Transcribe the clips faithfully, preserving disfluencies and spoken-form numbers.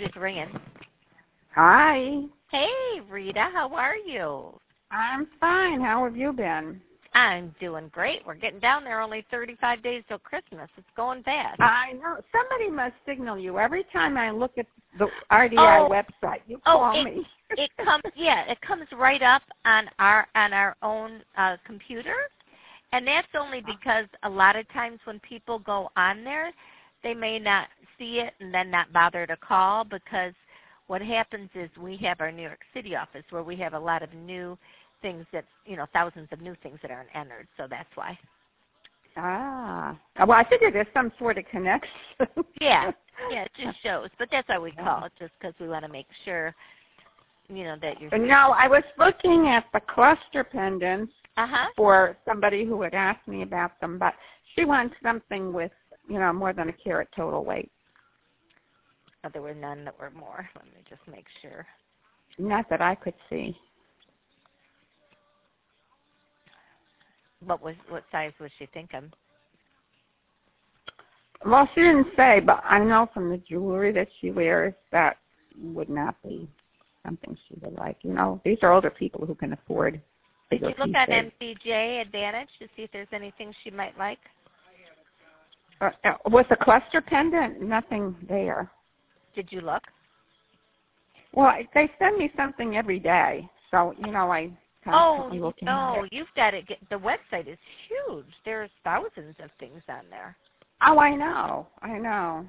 Judith ringing. Hi. Hey, Rita, how are you? I'm fine. How have you been? I'm doing great. We're getting down there. Only thirty-five days till Christmas. It's going fast. I know. Somebody must signal you. Every time I look at the R D I oh, website, you oh, call it, me. it comes, yeah, it comes right up on our on our own uh, computer, and that's only because a lot of times when people go on there, they may not see it and then not bother to call, because what happens is we have our New York City office where we have a lot of new things that, you know, thousands of new things that aren't entered, so that's why. Ah. Well, I figured there's some sort of connection. yeah, yeah, it just shows. But that's why we call it, just because we want to make sure, you know, that you're... No, I was looking at the cluster pendants uh-huh. for somebody who had asked me about them, but she wants something with, you know, more than a carat total weight. Oh, there were none that were more. Let me just make sure. Not that I could see. What was what size was she thinking? Well, she didn't say, but I know from the jewelry that she wears that would not be something she would like. You know, these are older people who can afford bigger Did you look pieces. on M C J Advantage to see if there's anything she might like? Uh, uh, with the cluster pendant, nothing there. Did you look? Well, they send me something every day, so, you know, I... Oh, looking no, you've got to get, the website is huge. There's thousands of things on there. Oh, I know, I know.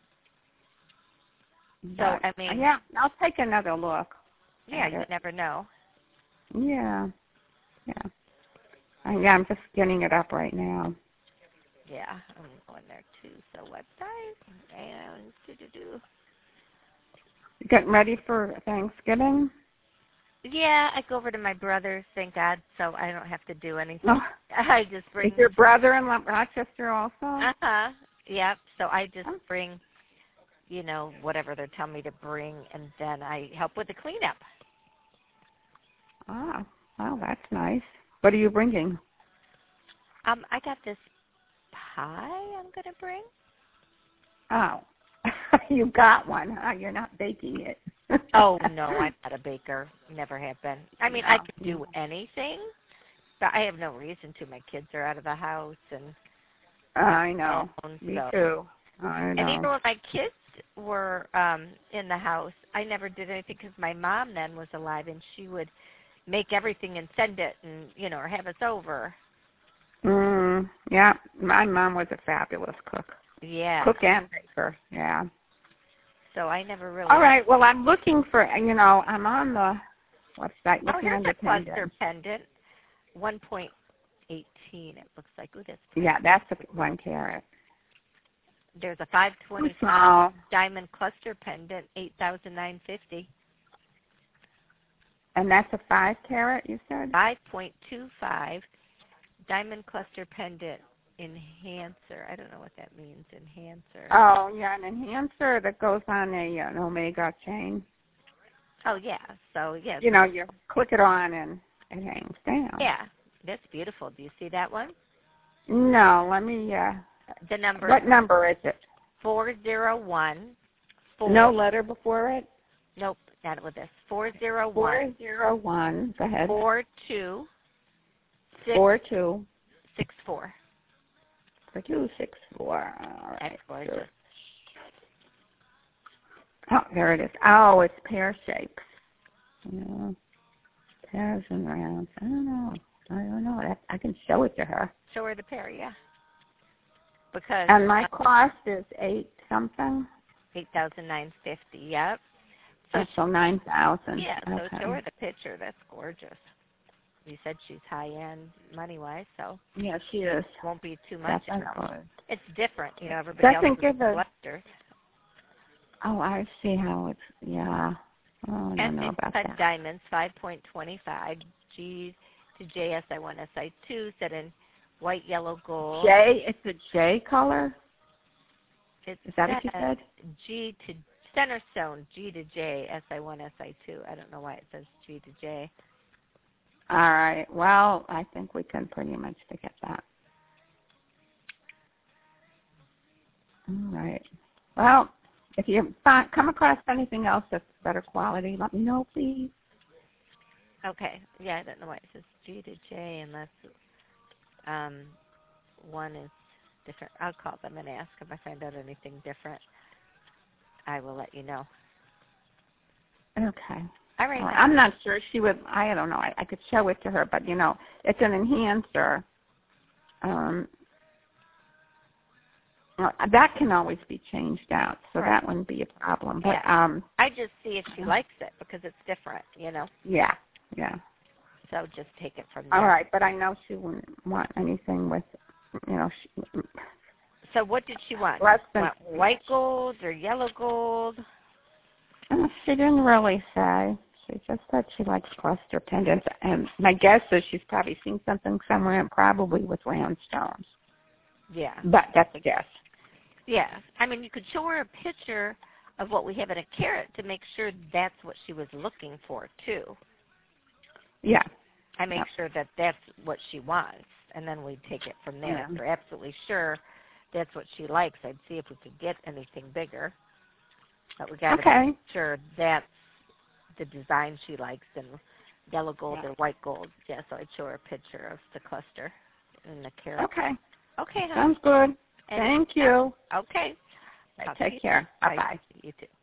So, But, I mean... Yeah, I'll take another look. Yeah, you never know. Yeah, yeah. Uh, yeah, I'm just getting it up right now. Yeah, I'm going there too. So, website, and do-do-do. Getting ready for Thanksgiving? Yeah, I go over to my brother's, thank God, so I don't have to do anything. Oh. I just bring... Is your brother in Rochester also? Uh-huh, yep. So I just bring, you know, whatever they're telling me to bring, and then I help with the cleanup. Ah, well, that's nice. What are you bringing? Um, I got this pie I'm going to bring. Oh, you got one, huh? You're not baking it. Oh, no, I'm not a baker. Never have been. I mean, no. I could do anything, but I have no reason to. My kids are out of the house. and I know. Phone, Me so. too. I know. And even when my kids were um, in the house, I never did anything because my mom then was alive, and she would make everything and send it and, you know, or have us over. Mm, yeah, my mom was a fabulous cook. Yeah. Cook and baker, yeah. So I never really... All right, well, I'm looking for, you know, I'm on the website Oh, looking here's under a cluster pendants. pendant, one point one eight, it looks like. Ooh, that's Yeah, that's a one carat. There's a five twenty-five Small. diamond cluster pendant, eight thousand nine hundred fifty dollars. And that's a five carat, you said? five point two five diamond cluster pendant enhancer. I don't know what that means, enhancer. Oh, yeah, an enhancer that goes on a an Omega chain. Oh, yeah. So, yes. You know, you click it on and it hangs down. Yeah, that's beautiful. Do you see that one? No, let me, uh, The number. what number is it? four zero one. Four, no letter before it? Nope, not with this. four zero one. four zero one, go ahead. four two. Six, four two. six four. four two six four. All right. That's gorgeous. Sure. Oh, there it is. Oh, it's pear shapes. Yeah. Pears and rounds. I don't know. I don't know. I, I can show it to her. Show her the pair, yeah. Because and my cost is eight something. Eight thousand nine hundred fifty. Yep. So, so nine thousand. Yeah. So okay. show her the picture. That's gorgeous. You said she's high end money wise, so yeah, she is. It won't be too much. Definitely. It's different, you know. Everybody Doesn't else is give a collectors. Oh, I see how it's. Yeah. Oh, I don't know about cut that. diamonds, five point two five. G to J S I one S I two, set in white, yellow, gold. J. It's a J color. It's is that what you said? G to center stone, G to J, S I one S I two. I don't know why it says G to J. All right. Well, I think we can pretty much get that. All right. Well, if you find, come across anything else that's better quality, let me know, please. Okay. Yeah, I don't know why it says G to J unless um, one is different. I'll call them and ask if I find out anything different. I will let you know. Okay. All right. All right. I'm not sure she would, I don't know, I, I could show it to her, but, you know, it's an enhancer. Um, well, that can always be changed out, so right. that wouldn't be a problem. But yeah. um, I just see if she likes it because it's different, you know. Yeah, yeah. So just take it from there. All right, but I know she wouldn't want anything with, you know. She, so what did she want? Less than want white gold or yellow gold? Uh, she didn't really say. She just said she likes cluster pendants, and my guess is she's probably seen something somewhere, and probably with round stones. Yeah. But that's a guess. Yeah. I mean, you could show her a picture of what we have in a carrot to make sure that's what she was looking for, too. Yeah. I make yeah. sure that that's what she wants, and then we take it from there. Yeah. If we're absolutely sure that's what she likes, I'd see if we could get anything bigger. But we got to okay. make sure that's the design she likes, and yellow gold yeah. or white gold. Yeah, so I'd show her a picture of the cluster in the carrot. Okay. Okay, hon. Sounds good. And, Thank you. Uh, okay. Right, take care. Bye-bye. You too.